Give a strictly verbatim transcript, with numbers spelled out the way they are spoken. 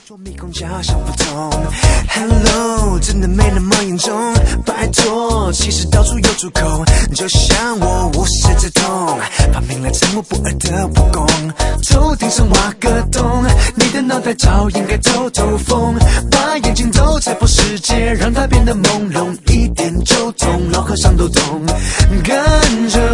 说迷宫假想不通 Hello 真的没那么严重，拜托其实到处有出口，就像我无师自通，发明了沉默不二的武功，头顶上挖个洞，你的脑袋早应该透透风，把眼睛都拆破世界，让它变得朦胧，一点就通，老和尚都懂，跟着